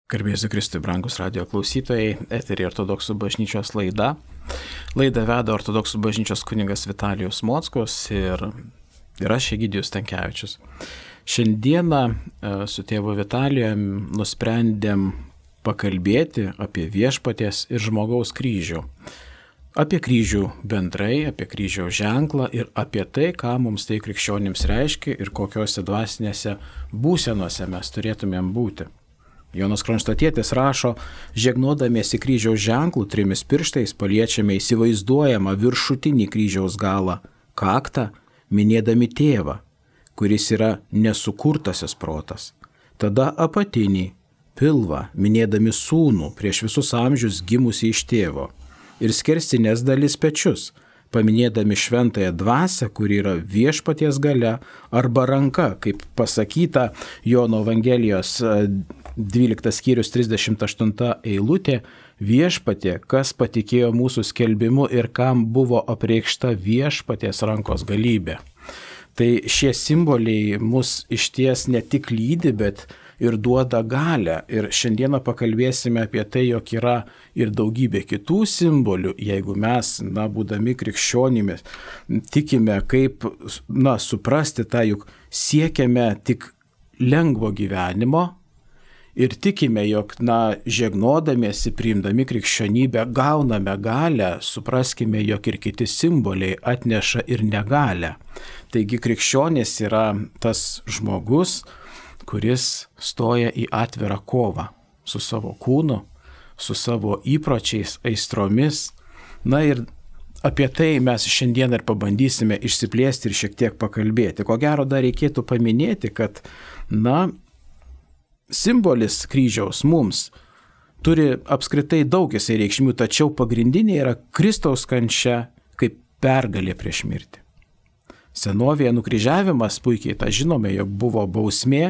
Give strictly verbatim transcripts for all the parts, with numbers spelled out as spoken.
Garbėsiu Kristui, brangus radijo klausytojai, eterį Ortodoksų bažnyčios laida. Laidą veda Ortodoksų bažnyčios kunigas Vitalijus Mockus ir, ir aš, Egidijus Stankevičius. Šiandieną su tėvu Vitalijum nusprendėm pakalbėti apie viešpaties ir žmogaus kryžių. Apie kryžių bendrai, apie kryžiaus ženklą ir apie tai, ką mums tai krikščionims reiškia ir kokiose dvasinėse būsenose mes turėtumėm būti. Jonas Kronštatietis rašo, žegnodamiesi kryžiaus ženklų trimis pirštais paliečiame įsivaizduojamą viršutinį kryžiaus galą, kaktą, minėdami tėvą, kuris yra nesukurtasis protas. Tada apatinį, pilvą, minėdami sūnų, prieš visus amžius gimusi iš tėvo. Ir skersinės dalis pečius, paminėdami šventąją dvasią, kuri yra viešpaties galia arba ranka, kaip pasakyta Jono Evangelijos dvyliktas skyrius trisdešimt aštunta eilutė, viešpatie, kas patikėjo mūsų skelbimu ir kam buvo apreikšta viešpaties rankos galybė. Tai šie simboliai mus išties ne tik lydi, bet ir duoda galią. Ir šiandieną pakalbėsime apie tai, jog yra ir daugybė kitų simbolių, jeigu mes, na, būdami krikščionimis, tikime, kaip, na, suprasti tą, juk siekiame tik lengvo gyvenimo ir tikime, jog, na, žegnodamiesi, priimdami krikščionybę, gauname galią, supraskime, jog ir kiti simboliai atneša ir negalę. Taigi krikščionis yra tas žmogus, kuris stoja į atvirą kovą su savo kūnu, su savo įpročiais, aistromis. Na ir apie tai mes šiandien ir pabandysime išsiplėsti ir šiek tiek pakalbėti. Ko gero dar reikėtų paminėti, kad, na, simbolis kryžiaus mums turi apskritai daug jisai reikšmių, tačiau pagrindinė yra Kristaus kančia kaip pergalė prieš mirtį. Senovėje nukryžiavimas, puikiai tą žinome, jog buvo bausmė,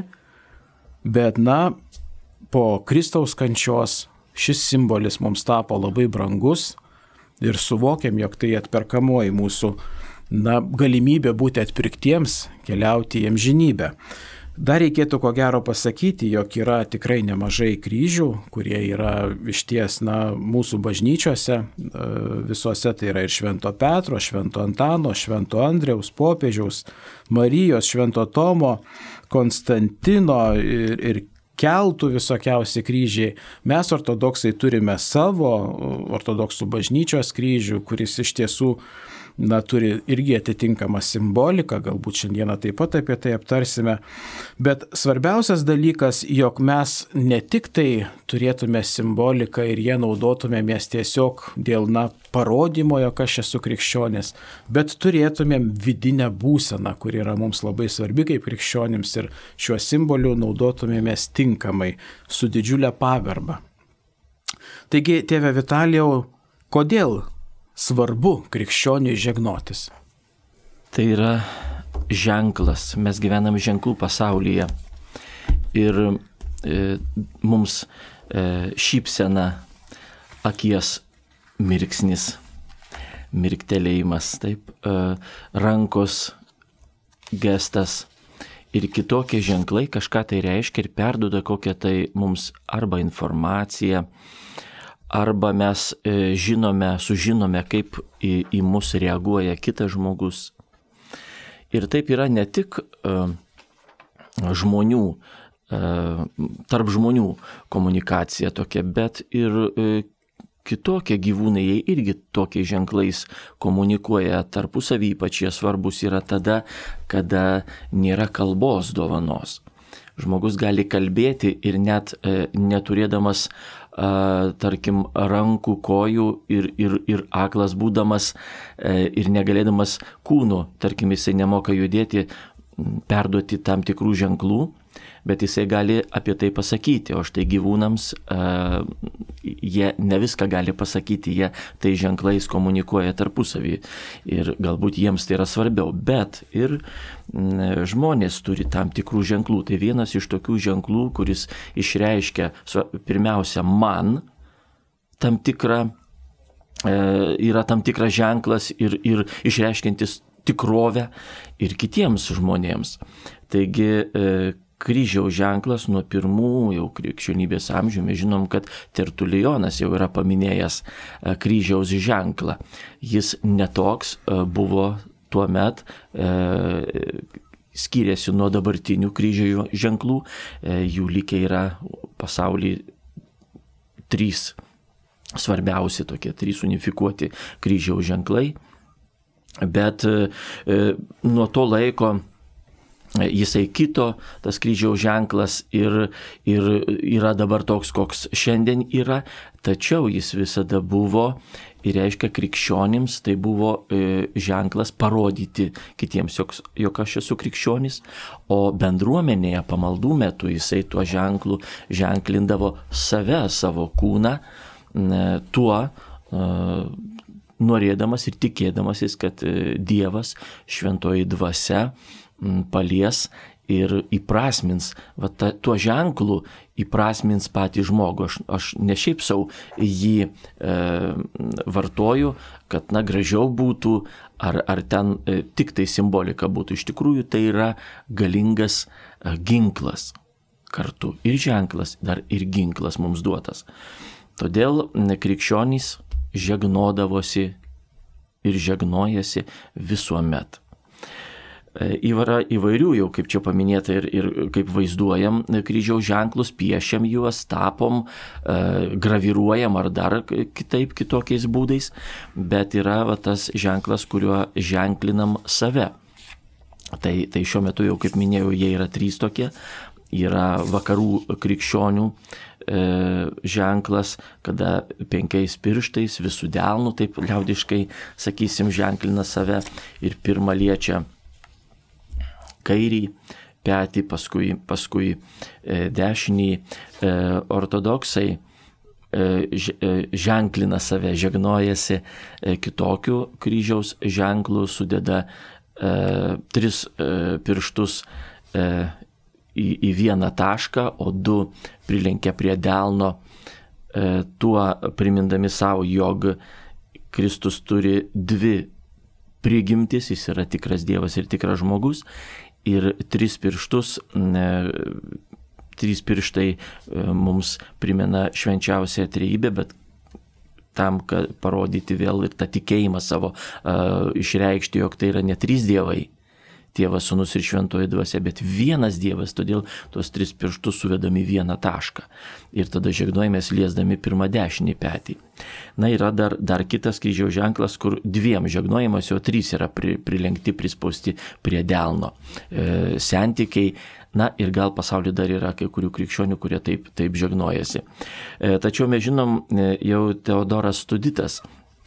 bet, na, po Kristaus kančios šis simbolis mums tapo labai brangus ir suvokiam, jog tai atperkamoji mūsų, na, galimybė būti atpirktiems, keliauti į amžinybę. Dar reikėtų ko gero pasakyti, jog yra tikrai nemažai kryžių, kurie yra išties, na, mūsų bažnyčiose, visose tai yra ir Švento Petro, Švento Antano, Švento Andriaus, Popiežiaus, Marijos, Švento Tomo, Konstantino ir, ir keltų visokiausi kryžiai. Mes ortodoksai turime savo ortodoksų bažnyčios kryžių, kuris iš tiesų, na, turi irgi atitinkamą simboliką, galbūt šiandieną taip pat apie tai aptarsime, bet svarbiausias dalykas, jog mes ne tik tai turėtume simboliką ir ją naudotumėmės tiesiog dėl, na, parodymo, jog aš esu krikščionis, bet turėtumėm vidinę būseną, kuri yra mums labai svarbi kaip krikščionims ir šiuo simboliu naudotumėmės tinkamai, su didžiulė pagarba. Taigi, tėve Vitalijau, kodėl svarbu krikščioniui žegnotis? Tai yra ženklas. Mes gyvename ženklų pasaulyje. Ir e, mums e, šypsena, akies mirksnis, mirktelėjimas, taip, e, rankos gestas ir kitokie ženklai kažką tai reiškia ir perduoda kokią tai mums arba informaciją, arba mes e, žinome, sužinome, kaip į, į mus reaguoja kitas žmogus. Ir taip yra ne tik e, žmonių, e, tarp žmonių komunikacija tokia, bet ir e, kitokie gyvūnai, jie irgi tokiais ženklais komunikuoja tarpusavį, ypač jie svarbus yra tada, kada nėra kalbos dovanos. Žmogus gali kalbėti ir net e, neturėdamas, e, tarkim, rankų, kojų ir, ir, ir aklas būdamas e, ir negalėdamas kūnų, tarkim, jisai nemoka judėti, perduoti tam tikrų ženklų, bet jisai gali apie tai pasakyti, o štai gyvūnams uh, jie ne viską gali pasakyti, jie tai ženklais komunikuoja tarpusavį ir galbūt jiems tai yra svarbiau, bet ir m, žmonės turi tam tikrų ženklų. Tai vienas iš tokių ženklų, kuris išreiškia pirmiausia man tam tikrą, e, yra tam tikras ženklas ir, ir išreiškiantis tikrovę ir kitiems žmonėms. Taigi, kryžiaus ženklas nuo pirmų jau krikščionybės amžių. Mes žinom, kad Tertulijonas jau yra paminėjęs kryžiaus ženklą. Jis netoks buvo tuo met, skiriasi nuo dabartinių kryžių ženklų. Jų likę yra pasaulyje trys svarbiausi tokie, trys unifikuoti kryžiaus ženklai. Bet nuo to laiko jisai kito, tas kryžiaus ženklas, ir, ir yra dabar toks, koks šiandien yra, tačiau jis visada buvo ir reiškia krikščionims, tai buvo e, ženklas parodyti kitiems, jog, jog aš esu krikščionis, o bendruomenėje pamaldų metu jisai tuo ženklu ženklindavo save, savo kūną, e, tuo e, norėdamas ir tikėdamasis, kad e, Dievas, šventoji dvasia, palies ir įprasmins, va, ta, tuo ženklu įprasmins patį žmogų. Aš, aš ne šiaip sau jį e, vartoju, kad na, gražiau būtų, ar, ar ten e, tik tai simbolika būtų. Iš tikrųjų tai yra galingas e, ginklas kartu. Ir ženklas, dar ir ginklas mums duotas. Todėl krikščionys žegnodavosi ir žegnojasi visuomet. Yra įvairių jau, kaip čia paminėta, ir, ir kaip vaizduojam kryžiaus ženklus, piešiam juos, tapom, e, graviruojam ar dar kitaip, kitokiais būdais, bet yra va, tas ženklas, kuriuo ženklinam save. Tai, tai šiuo metu jau, kaip minėjau, jie yra trys tokie. Yra vakarų krikščionių e, ženklas, kada penkiais pirštais, visų delnų, taip liaudiškai, sakysim, ženklina save ir pirmą liečia kairį petį, paskui, paskui e, dešinį. E, ortodoksai e, ženklina save, žegnojasi e, kitokiu kryžiaus ženklu, sudeda e, tris e, pirštus e, į, į vieną tašką, o du prilenkia prie delno, e, tuo primindami savo, jog Kristus turi dvi prigimtis, jis yra tikras Dievas ir tikras žmogus. Ir tris pirštus, ne, trys pirštai mums primena švenčiausią trejybę, bet tam, kad parodyti vėl ir tą tikėjimą savo, uh, išreikšti, jog tai yra ne trys dievai, Tėvas, Sūnus ir Šventoji Dvasia, bet vienas Dievas, todėl tuos tris pirštus suvedami vieną tašką. Ir tada žegnojamės liesdami pirmą dešinį petį. Na, yra dar, dar kitas kryžiaus ženklas, kur dviem žegnojimas, o trys yra pri, prilenkti, prispausti prie delno. E, sentikiai, na ir gal pasaulyje dar yra kai kurių krikščionių, kurie taip, taip žegnojasi. E, tačiau mes žinom, jau Teodoras Studitas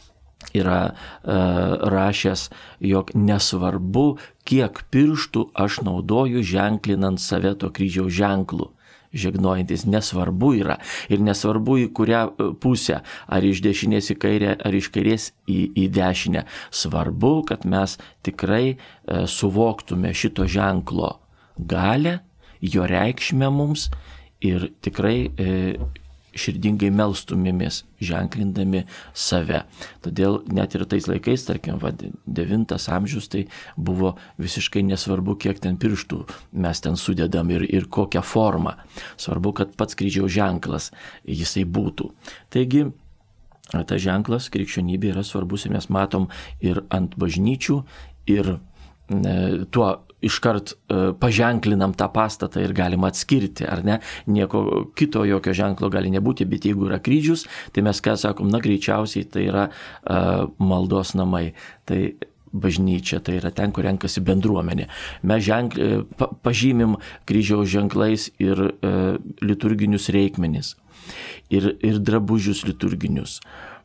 yra uh, rašęs, jog nesvarbu, kiek pirštų aš naudoju ženklinant save to kryžiaus ženklu. Žegnojantis nesvarbu yra. Ir nesvarbu į kurią pusę, ar iš dešinės į kairę, ar iš kairės į, į dešinę. Svarbu, kad mes tikrai uh, suvoktume šito ženklo galę, jo reikšmę mums ir tikrai uh, širdingai melstumėmės, ženklindami save. Todėl net ir tais laikais, tarkim, va, devintas amžius, tai buvo visiškai nesvarbu, kiek ten pirštų mes ten sudedam ir, ir kokią formą. Svarbu, kad pats kryžiaus ženklas jisai būtų. Taigi, tas ženklas krikščionybė yra svarbus ir mes matom ir ant bažnyčių, ir e, tuo iškart e, paženklinam tą pastatą ir galima atskirti, ar ne? Nieko kito, jokio ženklo gali nebūti, bet jeigu yra kryžius, tai mes ką sakom, na greičiausiai tai yra e, maldos namai. Tai bažnyčia, tai yra ten, kur renkasi bendruomenė. Mes ženkl, pa, pažymim kryžiaus ženklais ir e, liturginius reikmenis, ir, ir drabužius liturginius.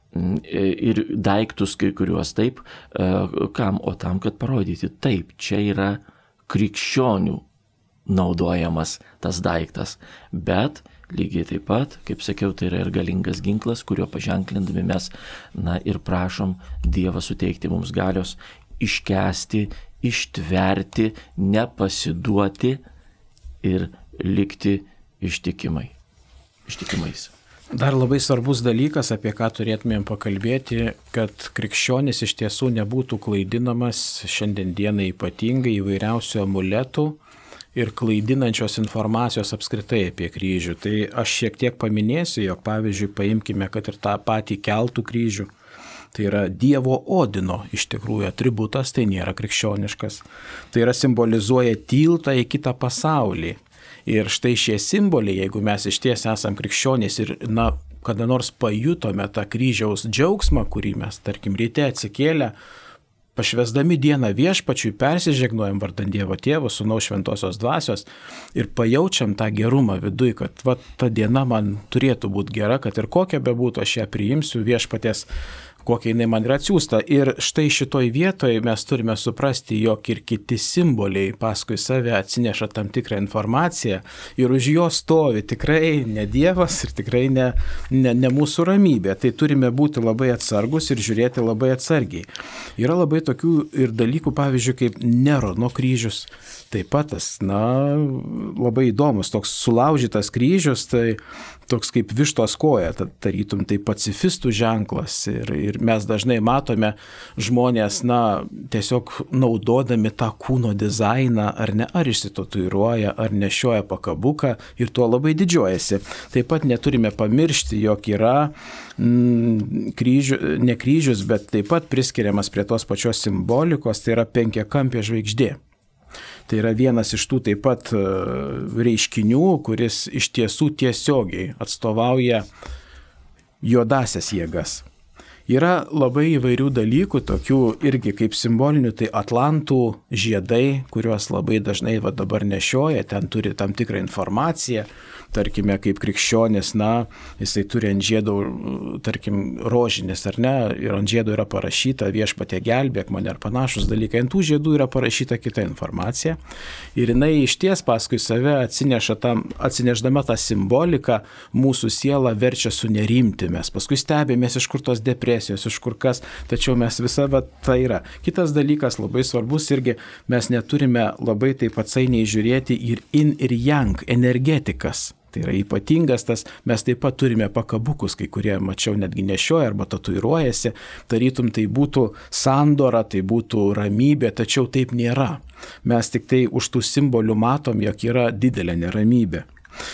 Ir daiktus kai kuriuos taip, kam, o tam, kad parodyti, taip, čia yra krikščionių naudojamas tas daiktas, bet lygiai taip pat, kaip sakiau, tai yra ir galingas ginklas, kurio paženklindami mes, na, ir prašom Dievą suteikti mums galios iškęsti, ištverti, nepasiduoti ir likti ištikimai, ištikimais. Dar labai svarbus dalykas, apie ką turėtumėm pakalbėti, kad krikščionis iš tiesų nebūtų klaidinamas šiandien dienai ypatingai įvairiausių amuletų ir klaidinančios informacijos apskritai apie kryžių. Tai aš šiek tiek paminėsiu, jog pavyzdžiui paimkime, kad ir tą patį keltų kryžių. Tai yra Dievo Odino iš tikrųjų atributas, tai nėra krikščioniškas. Tai yra simbolizuoja tiltą į kitą pasaulį. Ir štai šie simboliai, jeigu mes iš ties esam krikščionys ir, na, kada nors pajutome tą kryžiaus džiaugsmą, kurį mes, tarkim, ryte atsikėlę, pašvesdami dieną viešpačiui, persižegnuojam vardan Dievo Tėvo, Sūnaus Šventosios Dvasios ir pajaučiam tą gerumą viduj, kad va, ta diena man turėtų būti gera, kad ir kokia bebūtų, aš ją priimsiu viešpaties, kokia jinai man yra atsiųsta. Ir štai šitoj vietoje mes turime suprasti, jog ir kiti simboliai paskui save atsineša tam tikrą informaciją ir už jo stovi tikrai ne Dievas ir tikrai ne, ne, ne mūsų ramybė. Tai turime būti labai atsargus ir žiūrėti labai atsargiai. Yra labai tokių ir dalykų, pavyzdžiui, kaip Nerono kryžius. Taip pat tas, na, labai įdomus, toks sulaužytas kryžius, tai toks kaip vištos koja, tarytum tai pacifistų ženklas. Ir, ir mes dažnai matome žmonės, na, tiesiog naudodami tą kūno dizainą, ar ne, ar išsitatuiruoja, ar nešioja pakabuką ir tuo labai didžiuojasi. Taip pat neturime pamiršti, jog yra mm, kryžių, ne kryžius, bet taip pat priskiriamas prie tos pačios simbolikos, tai yra penkiakampė žvaigždė. Tai yra vienas iš tų taip pat reiškinių, kuris iš tiesų tiesiogiai atstovauja juodasias jėgas. Yra labai įvairių dalykų, tokių irgi kaip simbolinių, tai atlantų žiedai, kuriuos labai dažnai va, dabar nešioja, ten turi tam tikrą informaciją. Tarkime, kaip krikščionis, na, jisai turi ant žiedų, tarkim, rožinis, ar ne, ir ant žiedų yra parašyta viešpatie gelbėk mane ar panašus dalykai. Ant tų žiedų yra parašyta kita informacija. Ir jinai iš ties paskui save atsineša tam, atsineždama tą simboliką, mūsų sielą verčia sunerimti. Mes paskui stebėmės, iš kur tos depresijos, iš kur kas, tačiau mes visa va, tai yra. Kitas dalykas labai svarbus irgi, mes neturime labai taip atsainiai žiūrėti ir in ir yang energetikas. Tai yra ypatingas tas, mes taip pat turime pakabukus, kai kurie, mačiau, netgi nešioja arba tatuiruojasi, tarytum tai būtų sandora, tai būtų ramybė, tačiau taip nėra. Mes tik tai už tų simbolių matom, jog yra didelė neramybė.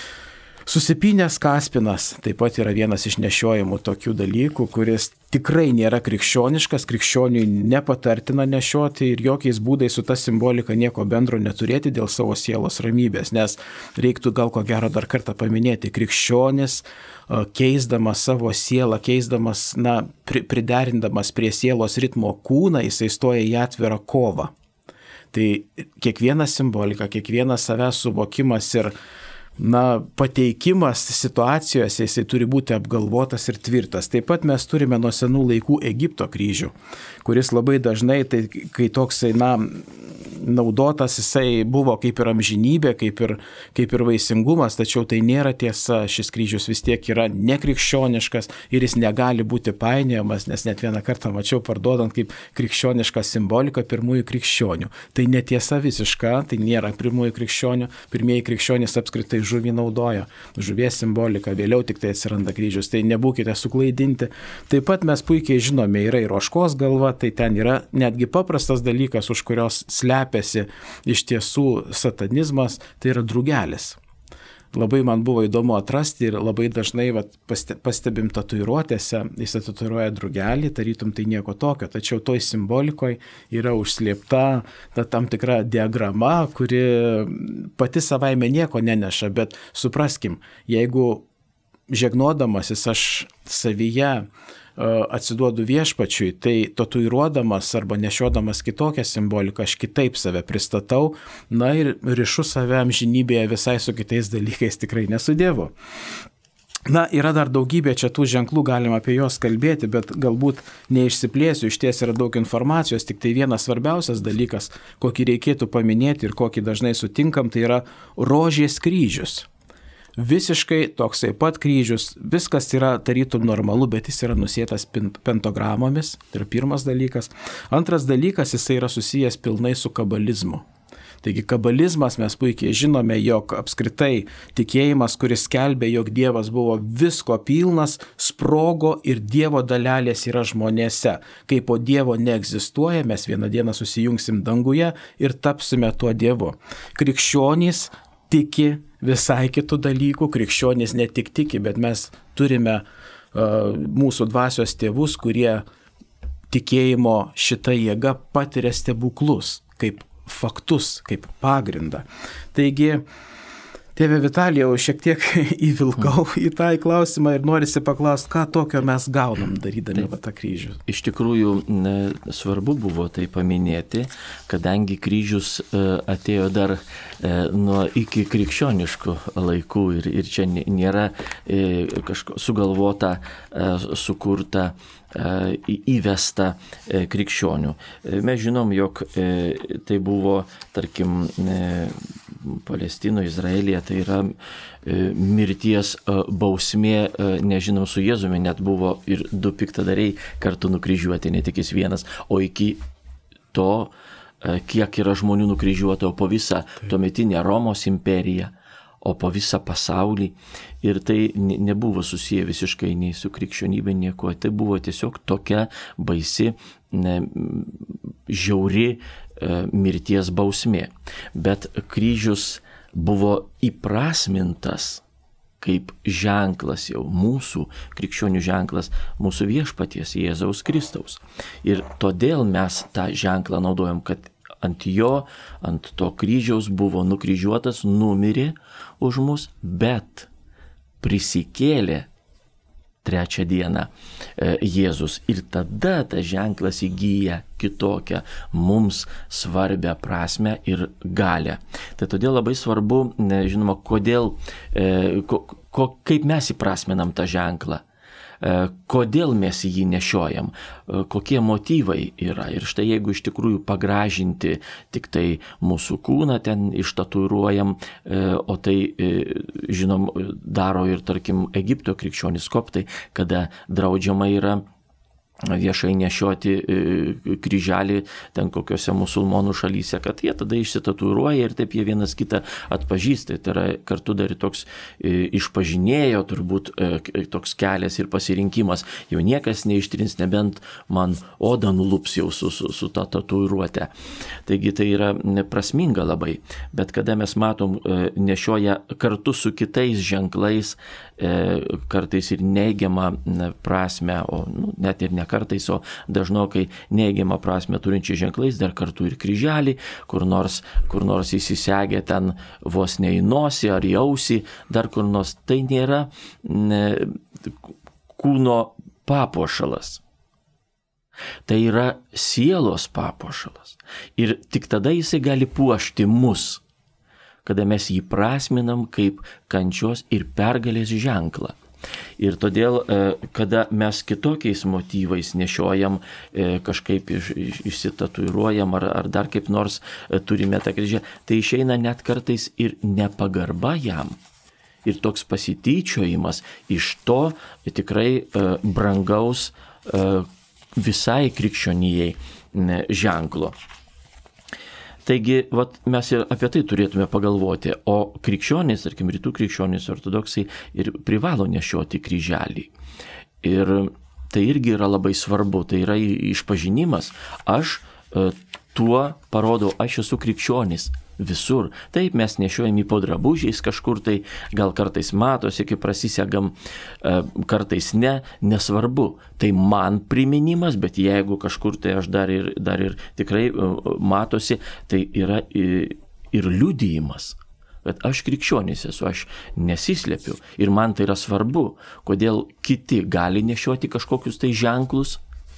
Susipynęs kaspinas taip pat yra vienas iš nešiojimų tokių dalykų, kuris tikrai nėra krikščioniškas, krikščioniui nepatartina nešioti ir jokiais būdais su ta simbolika nieko bendro neturėti dėl savo sielos ramybės, nes reiktų gal ko gero dar kartą paminėti, krikščionis keisdamas savo sielą, keisdamas, na, priderindamas prie sielos ritmo kūną, jisai stoja į atvirą kovą. Tai kiekviena simbolika, kiekvienas savęs suvokimas ir na, pateikimas situacijose, jisai turi būti apgalvotas ir tvirtas. Taip pat mes turime nuo senų laikų Egipto kryžių, kuris labai dažnai, tai, kai toksai, na, naudotas, jisai buvo kaip ir amžinybė, kaip ir, kaip ir vaisingumas, tačiau tai nėra tiesa, šis kryžius vis tiek yra nekrikščioniškas ir jis negali būti painiojamas, nes net vieną kartą mačiau parduodant kaip krikščionišką simboliką pirmųjų krikščionių. Tai netiesa visiška, tai nėra pirmųjų krikščionių, pirmieji krikščionys apskritai žuvį naudojo, žuvies simbolika, vėliau tik tai atsiranda kryžius, tai nebūkite suklaidinti. Taip pat mes puikiai žinome, yra ir ožkos galva, tai ten yra netgi paprastas dalykas, už kurios slepiasi iš tiesų satanizmas, tai yra drugelis. Labai man buvo įdomu atrasti ir labai dažnai vat, pastebim tatuiruotėse, jis tatuiruoja drugelį, tarytum tai nieko tokio, tačiau toj simbolikoje yra užslėpta ta tam tikra diagrama, kuri pati savaime nieko neneša, bet supraskim, jeigu žegnodamasis aš savyje atsiduodu viešpačiui, tai tatuiruodamas arba nešiodamas kitokią simboliką, aš kitaip save pristatau, na ir rišu save amžinybėje visai su kitais dalykais, tikrai nesu Dievu. Na, yra dar daugybė čia tų ženklų, galima apie juos kalbėti, bet galbūt neišsiplėsiu, iš ties yra daug informacijos, tik tai vienas svarbiausias dalykas, kokį reikėtų paminėti ir kokį dažnai sutinkam, tai yra rožės kryžius. Visiškai toksai pat kryžius, viskas yra tarytum normalu, bet jis yra nusėtas pentagramomis, tai yra pirmas dalykas. Antras dalykas, jisai yra susijęs pilnai su kabalizmu. Taigi kabalizmas mes puikiai žinome, jog apskritai tikėjimas, kuris skelbė, jog Dievas buvo visko pilnas, sprogo ir Dievo dalelės yra žmonėse. Kai po Dievo neegzistuoja, mes vieną dieną susijungsim danguje ir tapsime tuo Dievu. Krikščionys tiki visai kitų dalykų, krikščionys ne tik tiki, bet mes turime uh, mūsų dvasios tėvus, kurie tikėjimo šita jėga patiria stebuklus, kaip faktus, kaip pagrindą. Taigi, tėve Vitalijau, šiek tiek įvilkau į tą klausimą ir norisi paklausti, ką tokio mes gaunam darydami va tą kryžių. Iš tikrųjų, ne, svarbu buvo tai paminėti, kadangi kryžius e, atėjo dar e, nuo iki krikščioniškų laikų ir, ir čia nėra e, kažko sugalvota, e, sukurta, įvesta krikščionių. Mes žinom, jog tai buvo, tarkim, Palestinoje, Izraelyje, tai yra mirties bausmė, nežinom, su Jėzumi net buvo ir du piktadariai kartu nukryžiuoti, ne tik jis vienas, o iki to, kiek yra žmonių nukryžiuota, o po visą tuometinę Romos imperiją, o po visą pasaulį. Ir tai nebuvo susiję visiškai nei su krikščionybė, nieko. Tai buvo tiesiog tokia baisi, ne, žiauri e, mirties bausmė. Bet kryžius buvo įprasmintas kaip ženklas jau mūsų, krikščionių ženklas, mūsų viešpaties Jėzaus Kristaus. Ir todėl mes tą ženklą naudojam, kad ant jo, ant to kryžiaus buvo nukryžiuotas, numirė už mus, bet prisikėlė trečią dieną Jėzus. Ir tada tas ženklas įgyja kitokią, mums svarbią prasme ir galę. Tai todėl labai svarbu, žinoma, kodėl, ko, ko, kaip mes įprasminam tą ženklą. Kodėl mes jį nešiojam, kokie motyvai yra. Ir štai jeigu iš tikrųjų pagražinti tik tai mūsų kūną ten ištatuiruojam, o tai, žinom, daro ir, tarkim, Egipto krikščionys koptai, kada draudžiama yra viešai nešioti kryželį ten kokiose musulmonų šalyse, kad jie tada išsitatuiruoja ir taip jie vienas kitą atpažįsta. Tai yra kartu dar toks išpažinėjo, turbūt toks kelias ir pasirinkimas. Jau niekas neištrins, nebent man odą nulups jau su, su, su ta tatuiruote. Taigi tai yra prasminga labai. Bet kada mes matom nešioja kartu su kitais ženklais, kartais ir neigiamą prasme, o nu, net ir ne kartais, o dažnokai neigiamą prasme turinčiai ženklais, dar kartu ir kryželį, kur nors, kur nors įsisegė ten vos ne į nosį ar į ausį, dar kur nors. Tai nėra ne, kūno papuošalas. Tai yra sielos papuošalas. Ir tik tada jisai gali puošti mus, kada mes jį prasminam kaip kančios ir pergalės ženklą. Ir todėl, kada mes kitokiais motyvais nešiojam, kažkaip iš, iš, išsitatuiruojam ar, ar dar kaip nors turime tą kryžią, tai išeina net kartais ir nepagarba jam. Ir toks pasityčiojimas iš to tikrai brangaus visai krikščionijai ženklo. Taigi, vat, mes ir apie tai turėtume pagalvoti, o krikščionys, tarkim, rytų krikščionys, ortodoksai ir privalo nešioti kryželį. Ir tai irgi yra labai svarbu, tai yra išpažinimas. Aš tuo parodau, aš esu krikščionis visur. Taip, mes nešiojam į po drabužiais kažkur, tai gal kartais matosi, kai prasisegam, kartais ne, nesvarbu. Tai man priminimas, bet jeigu kažkur tai aš dar ir, dar ir tikrai matosi, tai yra ir liudijimas, kad aš krikščionis esu, aš nesislepiu. Ir man tai yra svarbu, kodėl kiti gali nešioti kažkokius tai ženklus,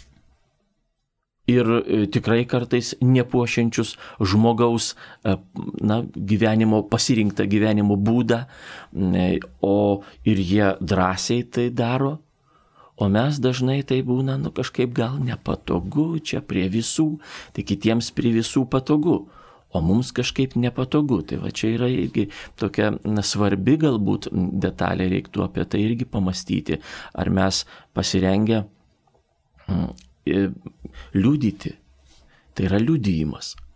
ir tikrai kartais nepuošiančius žmogaus na, gyvenimo, pasirinktą gyvenimo būdą, o ir jie drąsiai tai daro, o mes dažnai tai būna nu, kažkaip gal nepatogu čia prie visų, tai kitiems prie visų patogu, o mums kažkaip nepatogu. Tai va čia yra irgi tokia na, svarbi galbūt detalė, reiktų apie tai irgi pamastyti, ar mes pasirengę liudyti. Tai yra liudijimas.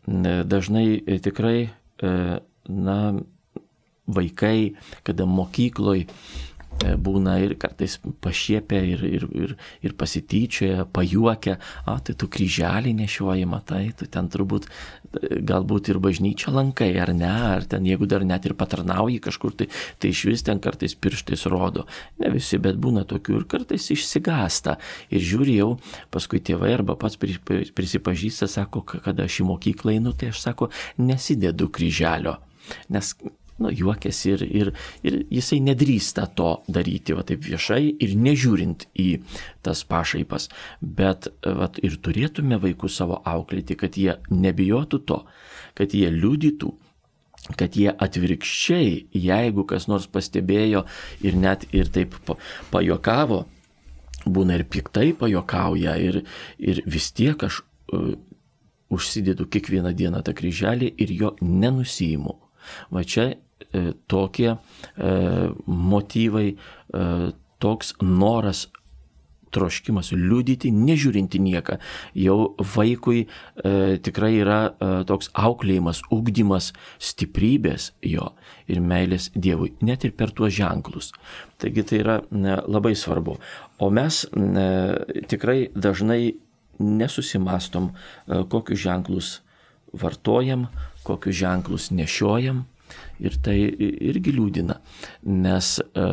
dažnai tikrai, na, vaikai, kada mokykloje būna ir kartais pašiepia ir, ir, ir, ir pasityčioja, pajuokia, a, tai tu kryželį nešioji, matai, tu ten turbūt galbūt ir bažnyčią lankai, ar ne, ar ten jeigu dar net ir patarnauji kažkur, tai, tai iš vis ten kartais pirštais rodo. Ne visi, bet būna tokių ir kartais išsigąsta. Ir žiūri jau, paskui tėvai arba pats prisipažįsta, sako, kada aš į mokyklą einu, tai aš sako, nesidedu kryželio, nes nu, juokiasi ir, ir, ir jisai nedrįsta to daryti, va taip viešai ir nežiūrint į tas pašaipas. Bet va, ir turėtume vaikus savo auklėti, kad jie nebijotų to, kad jie liudytų, kad jie atvirkščiai, jeigu kas nors pastebėjo ir net ir taip pajuokavo, būna ir piktai pajokauja ir, ir vis tiek aš uh, užsidedu kiekvieną dieną tą kryželį ir jo nenusiimu. Va čia e, tokie e, motyvai, e, toks noras, troškimas liudyti, nežiūrinti nieką. Jau vaikui e, tikrai yra e, toks auklėjimas, ugdymas stiprybės jo ir meilės Dievui, net ir per tuos ženklus. Taigi tai yra ne, labai svarbu. O mes ne, tikrai dažnai nesusimastom, e, kokius ženklus vartojam, kokius ženklus nešiojam ir tai irgi liūdina, nes e,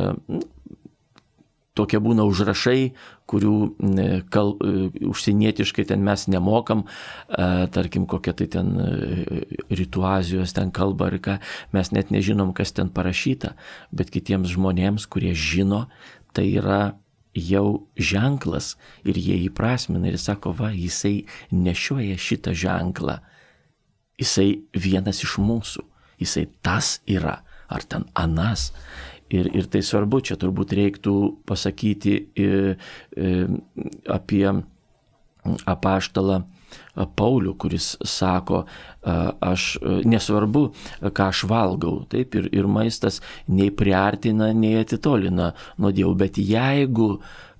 tokie būna užrašai, kurių kal, užsienietiškai ten mes nemokam, e, tarkim kokia tai ten Rytų Azijos ten kalba ar ką, mes net nežinom, kas ten parašyta, bet kitiems žmonėms, kurie žino, tai yra jau ženklas ir jie įprasmina ir sako, va, jisai nešioja šitą ženklą. Jisai vienas iš mūsų, jisai tas yra, ar ten anas. Ir, ir tai svarbu, čia turbūt reiktų pasakyti ir, ir, apie apaštalą Paulių, kuris sako, aš nesvarbu, ką aš valgau, taip, ir, ir maistas nei priartina, nei atitolina nuo Dievo, bet jeigu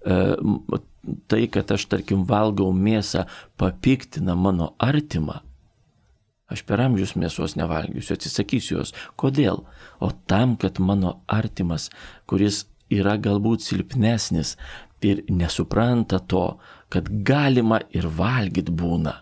tai, kad aš, tarkim, valgau mėsą, papiktina mano artimą, aš per amžius mėsos nevalgysiu, atsisakysiu jos. Kodėl? O tam, kad mano artimas, kuris yra galbūt silpnesnis ir nesupranta to, kad galima ir valgyt būna,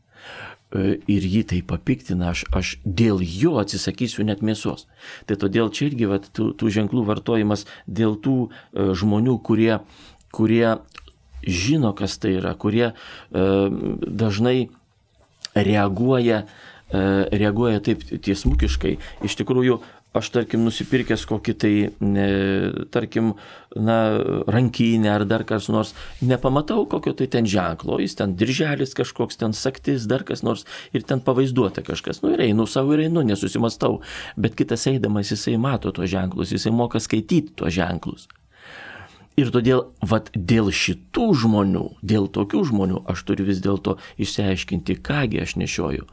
ir jį tai papiktina, aš, aš dėl jo atsisakysiu net mėsos. Tai todėl čia irgi vat, tų, tų ženklų vartojimas dėl tų žmonių, kurie, kurie žino, kas tai yra, kurie e, dažnai reaguoja reaguoja taip tiesmukiškai. Iš tikrųjų, aš, tarkim, nusipirkęs kokį tai, ne, tarkim, na, rankinę ar dar kas nors, nepamatau kokio tai ten ženklo, jis ten dirželis kažkoks, ten saktis, dar kas nors, ir ten pavaizduota kažkas. Nu ir einu savo ir einu, nesusimastau. Bet kitas eidamas, jisai mato tuos ženklus, jisai moka skaityti tuos ženklus. Ir todėl, vat, dėl šitų žmonių, dėl tokių žmonių, aš turiu vis dėlto išsiaiškinti, kągi aš nešioju.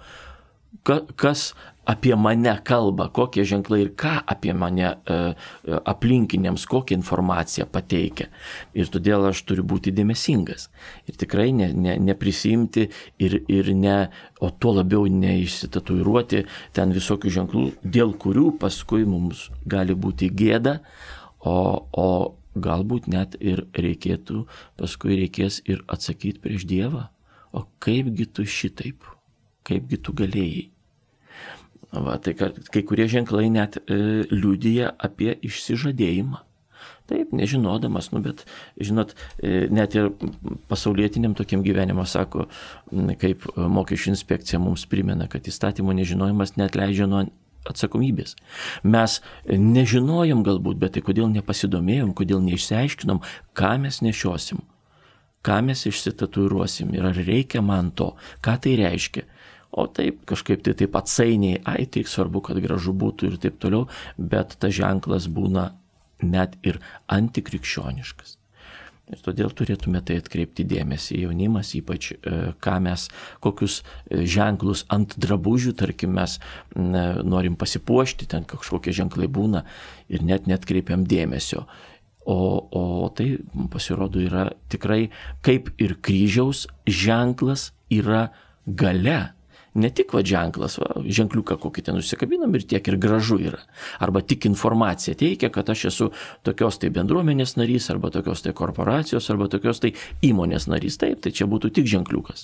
Kas apie mane kalba, kokie ženklai ir ką apie mane e, aplinkiniams, kokią informaciją pateikia. Ir todėl aš turiu būti dėmesingas. Ir tikrai ne, ne, neprisimti ir, ir ne, o tuo labiau neišsitatuiruoti ten visokių ženklų, dėl kurių paskui mums gali būti gėda, o, o galbūt net ir reikėtų, paskui reikės ir atsakyti prieš Dievą. O kaipgi tu šitaip? Kaipgi tu galėjai? Va, tai kai kurie ženklai net e, liudija apie išsižadėjimą. Taip, nežinodamas, nu, bet, žinot, e, net ir pasaulietiniam tokiam gyvenimą sako, kaip mokesčių inspekcija mums primena, kad įstatymo nežinojimas net leidžia nuo atsakomybės. Mes nežinojom galbūt, bet tai kodėl nepasidomėjom, kodėl neišsiaiškinom, ką mes nešiosim, ką mes išsitatuiruosim ir ar reikia man to, ką tai reiškia. O taip, kažkaip tai taip atsainiai, ai, tik svarbu, kad gražu būtų ir taip toliau, bet tas ženklas būna net ir antikrikščioniškas. Ir todėl turėtume tai atkreipti dėmesį, jaunimas, ypač ką mes, kokius ženklus ant drabužių, tarkim, mes norim pasipuošti, ten kažkokie ženklai būna ir net netkreipiam dėmesio. O, o tai, pasirodo, yra tikrai kaip ir kryžiaus ženklas yra galia. Ne tik va ženklas, va, ženkliuką kokį ten užsikabinam ir tiek ir gražu yra. Arba tik informacija teikia, kad aš esu tokios tai bendruomenės narys, arba tokios tai korporacijos, arba tokios tai įmonės narys. Taip, tai čia būtų tik ženkliukas.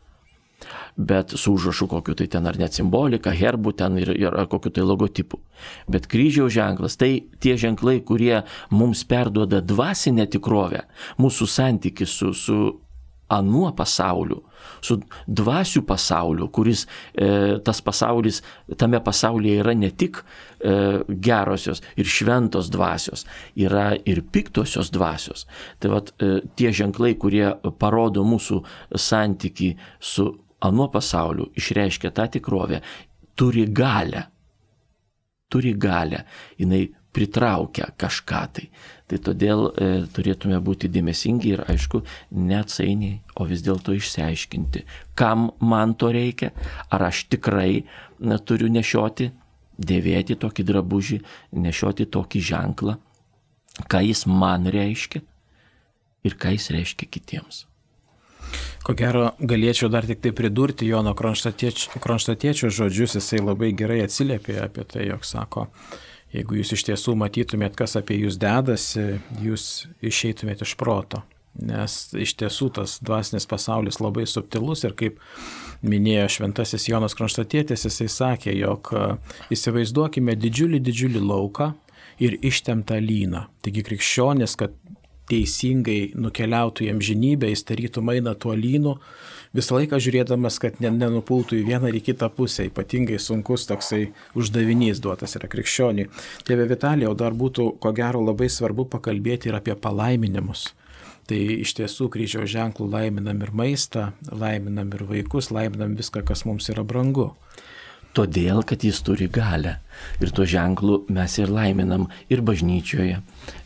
Bet su užrašu kokiu tai ten ar net simbolika, herbu ten ir, ir kokiu tai logotipu. Bet kryžiaus ženklas, tai tie ženklai, kurie mums perduoda dvasinę tikrovę, mūsų santykių su, su anuo pasauliu, su dvasių pasauliu, kuris e, tas pasaulis, tame pasaulyje yra ne tik e, gerosios ir šventos dvasios, yra ir piktosios dvasios. Tai vat e, tie ženklai, kurie parodo mūsų santykį su anuo pasauliu, išreiškia tą tikrovę, turi galę. Turi galę. Jinai pritraukia kažką tai. Tai todėl e, turėtume būti dėmesingi ir, aišku, neatsainiai, o vis dėlto išsiaiškinti, kam man to reikia, ar aš tikrai na, turiu nešioti, dėvėti tokį drabužį, nešioti tokį ženklą, ką jis man reiškia ir ką jis reiškia kitiems. Ko gero, galėčiau dar tik tai pridurti Jono Kronštatiečio žodžius, jisai labai gerai atsiliepė apie tai, jog sako, jeigu jūs iš tiesų matytumėt, kas apie jūs dedasi, jūs išeitumėt iš proto. Nes iš tiesų tas dvasinis pasaulis labai subtilus ir kaip minėjo šventasis Jonas Kronštatietis, jisai sakė, jog įsivaizduokime didžiulį, didžiulį lauką ir ištemtą lyną. Taigi krikščionis, kad teisingai nukeliautų į amžinybę, jis tarytum eina tuo lynu, visą laiką žiūrėdamas, kad nenupultų į vieną ar į kitą pusę, ypatingai sunkus toksai uždavinys duotas yra krikščioniui. Tėve Vitalijau, dar būtų ko gero labai svarbu pakalbėti ir apie palaiminimus. Tai iš tiesų kryžiaus ženklų laiminam ir maistą, laiminam ir vaikus, laiminam viską, kas mums yra brangu. Todėl, kad jis turi galę. Ir tuo ženklu mes ir laiminam ir bažnyčioje.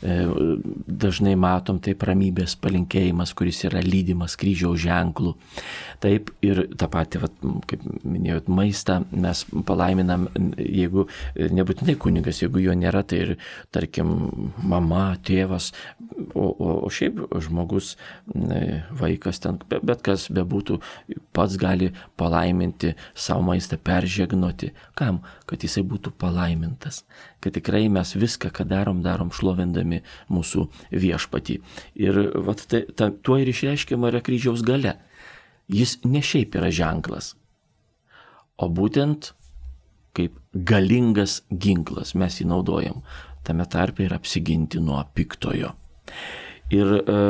Dažnai matom taip ramybės palinkėjimas, kuris yra lydimas kryžiaus ženklų. Taip ir tą patį, kaip minėjot, maistą mes palaiminam, jeigu nebūtinai kunigas, jeigu jo nėra, tai ir, tarkim, mama, tėvas, o, o, o šiaip žmogus, vaikas ten, bet kas bebūtų, pats gali palaiminti savo maistą, peržegnoti. Kam? Kad jisai būtų palaimintas. Kad tikrai mes viską, ką darom, darom šlovindami mūsų viešpatį. Ir vat, tai, ta, tuo ir išreiškiama yra kryžiaus galia. Jis ne šiaip yra ženklas, o būtent kaip galingas ginklas mes jį naudojam. Tame tarpe ir apsiginti nuo piktojo. Ir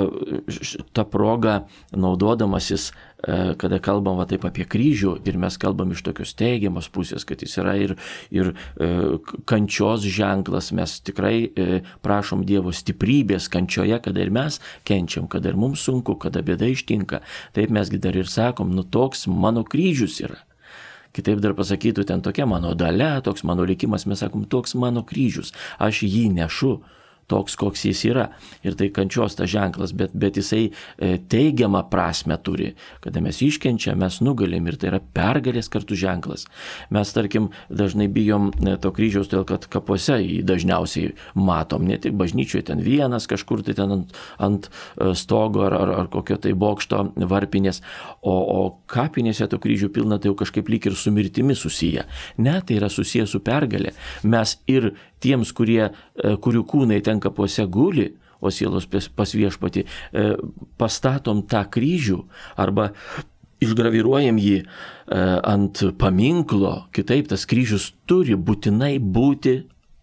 ta proga, naudodamasis, kada kalbam va taip apie kryžių ir mes kalbam iš tokios teigiamos pusės, kad jis yra ir, ir kančios ženklas, mes tikrai prašom Dievo stiprybės kančioje, kada ir mes kenčiam, kada ir mums sunku, kada bėda ištinka. Taip mesgi dar ir sakom, nu toks mano kryžius yra. Kitaip dar pasakytų, ten tokia mano dalia, toks mano likimas, mes sakom, toks mano kryžius, aš jį nešu. Toks, koks jis yra. Ir tai kančios tas ženklas, bet, bet jisai teigiamą prasme turi. Kada mes iškenčiam, mes nugalim ir tai yra pergalės kartu ženklas. Mes, tarkim, dažnai bijom to kryžiaus, todėl kad kapuose jį dažniausiai matom. Ne tik bažnyčioje ten vienas, kažkur tai ten ant, ant stogo ar, ar, ar kokio tai bokšto varpinės. O, o kapinėse to kryžių pilna, tai jau kažkaip lyg ir su mirtimi susiję. Ne, tai yra susiję su pergalė. Mes ir tiems, kurie, kurių kūnai ten kapuose guli, o sielos pas viešpatį, pastatom tą kryžių arba išgraviruojam jį ant paminklo. Kitaip tas kryžius turi būtinai būti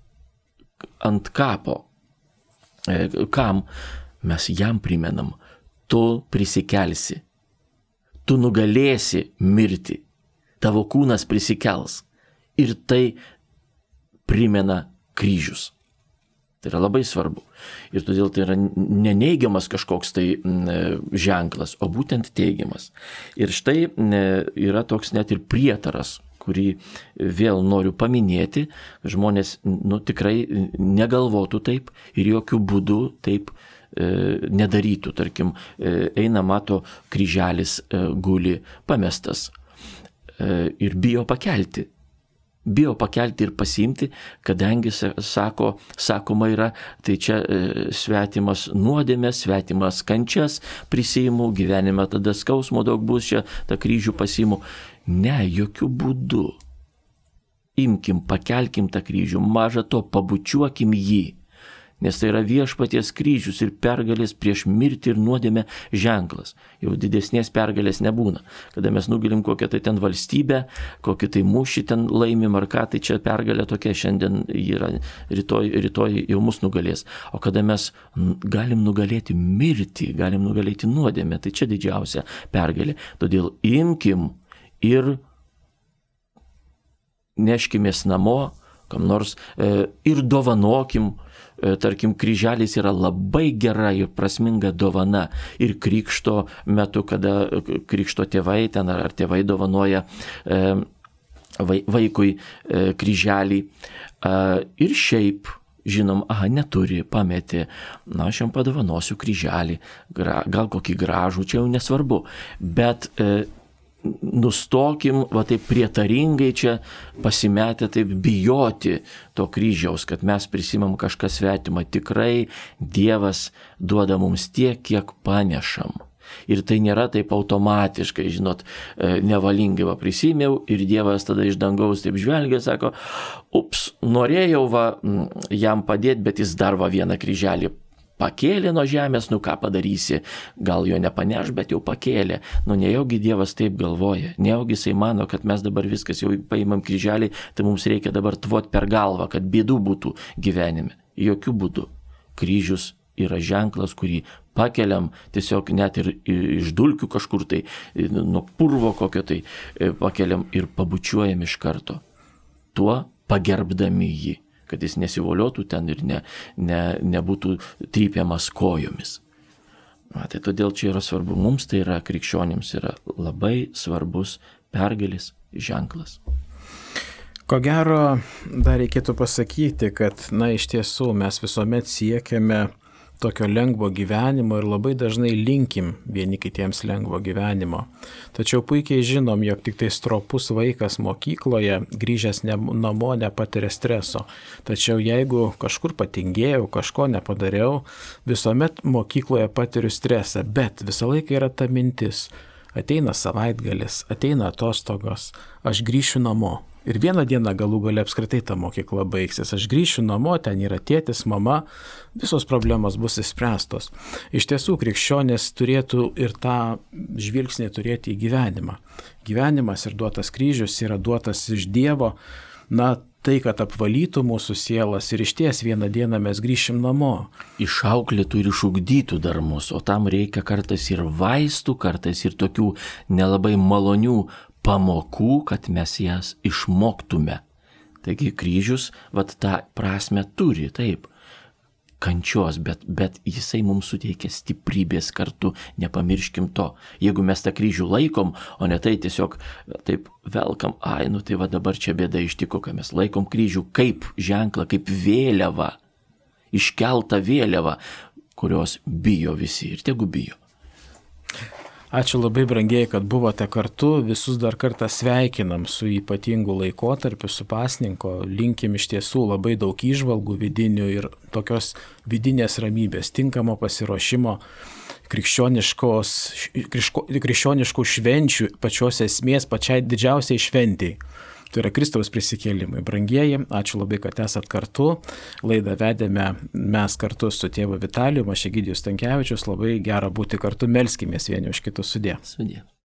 ant kapo. Kam? Mes jam primenam, tu prisikelsi, tu nugalėsi mirtį, tavo kūnas prisikels. Ir tai primena kryžius. Tai yra labai svarbu. Ir todėl tai yra neneigiamas kažkoks tai ženklas, o būtent teigiamas. Ir štai yra toks net ir prietaras, kurį vėl noriu paminėti, žmonės nu, tikrai negalvotų taip ir jokių būdų taip e, nedarytų. Tarkim, e, eina, mato, kryželis e, guli pamestas e, ir bijo pakelti. Bijo pakelti ir pasiimti, kadangi, sako, sakoma yra, tai čia e, svetimas nuodėmės, svetimas kančias prisiimu, gyvenime tada skausmo daug bus, čia tą kryžių pasiimu. Ne, jokių būdų. Imkim, pakelkim tą kryžių, maža to, pabučiuokim jį. Nes tai yra viešpaties kryžius ir pergalės prieš mirtį ir nuodėmę ženklas. Jau didesnės pergalės nebūna. Kada mes nugalim kokią tai ten valstybę, kokį tai mūšį ten laimim ar ką, tai čia pergalė tokia šiandien yra, rytoj, rytoj jau mus nugalės. O kada mes galim nugalėti mirtį, galim nugalėti nuodėmę, tai čia didžiausia pergalė. Todėl imkim ir neškimės namo, kam nors e, ir dovanokim. Tarkim, kryželis yra labai gera ir prasminga dovana. Ir krikšto metu, kada krikšto tėvai ten ar tėvai dovanoja e, vaikui e, kryželį. E, ir šiaip, žinom, aha, neturi, pametė, na, aš jam padovanosiu kryželį, gra, gal kokį gražų, čia jau nesvarbu. Bet e, nustokim, va taip prietaringai čia pasimetę, taip bijoti to kryžiaus, kad mes prisimam kažką svetimą. Tikrai Dievas duoda mums tiek, kiek panešam. Ir tai nėra taip automatiškai, žinot, nevalingai va prisimiau ir Dievas tada iš dangaus taip žvelgia, sako, ups, norėjau va jam padėti, bet jis dar va vieną kryželį pakėlė nuo žemės, nu ką padarysi, gal jo nepaneš, bet jau pakėlė. Nu nejaugi Dievas taip galvoja, nejaugi jisai mano, kad mes dabar viskas jau paimam kryželį, tai mums reikia dabar tvot per galvą, kad bėdų būtų gyvenime. Jokių būdų. Kryžius yra ženklas, kurį pakeliam tiesiog net ir iš dulkių kažkur tai, nuo purvo kokio tai pakeliam ir pabučiuojam iš karto. Tuo pagerbdami jį, kad jis nesivoliotų ten ir ne, ne, nebūtų trypiamas kojomis. Na, tai todėl čia yra svarbu, mums tai yra krikščionims yra labai svarbus pergalės ženklas. Ko gero, dar reikėtų pasakyti, kad, na, iš tiesų mes visuomet siekiame tokio lengvo gyvenimo ir labai dažnai linkim vieni kitiems lengvo gyvenimo. Tačiau puikiai žinom, jog tik tai stropus vaikas mokykloje, grįžęs ne, namo, nepatiria streso. Tačiau jeigu kažkur patingėjau, kažko nepadariau, visuomet mokykloje patiriu stresą, bet visą laiką yra ta mintis. Ateina savaitgalis, ateina atostogos, aš grįšiu namo. Ir vieną dieną galų gale apskritai ta mokykla baigsis. Aš grįšiu namo, ten yra tėtis, mama, visos problemos bus išspręstos. Iš tiesų, krikščionės turėtų ir tą žvilgsnį turėti į gyvenimą. Gyvenimas ir duotas kryžius yra duotas iš Dievo, na, tai, kad apvalytų mūsų sielas ir išties vieną dieną mes grįšim namo. Išauklėtų ir išugdytų dar mus, o tam reikia kartais ir vaistų, kartais ir tokių nelabai malonių pamokų, kad mes jas išmoktume. Taigi kryžius, vat tą prasme turi, taip, kančios, bet, bet jisai mums suteikia stiprybės kartu, nepamirškim to. Jeigu mes tą kryžių laikom, o ne tai tiesiog taip velkam, ai, nu tai va dabar čia bėda ištiko, kad mes laikom kryžių kaip ženklą, kaip vėliavą, iškeltą vėliavą, kurios bijo visi ir tegu bijo. Ačiū labai brangiai, kad buvote kartu, visus dar kartą sveikinam su ypatingu laikotarpiu, su pasninko, linkim iš tiesų labai daug įžvalgų vidinių ir tokios vidinės ramybės, tinkamo pasiruošimo krikščioniškos, krikščioniškų švenčių, pačios esmės, pačiai didžiausiai šventijai. Tai yra Kristaus prisikėlimai. Brangieji, ačiū labai, kad esat kartu. Laidą vedėme mes kartu su tėvu Vitalijumi, aš Egidijus Stankevičius. Labai gera būti kartu, melskimės vieni už kitus. Sudie. Sudie.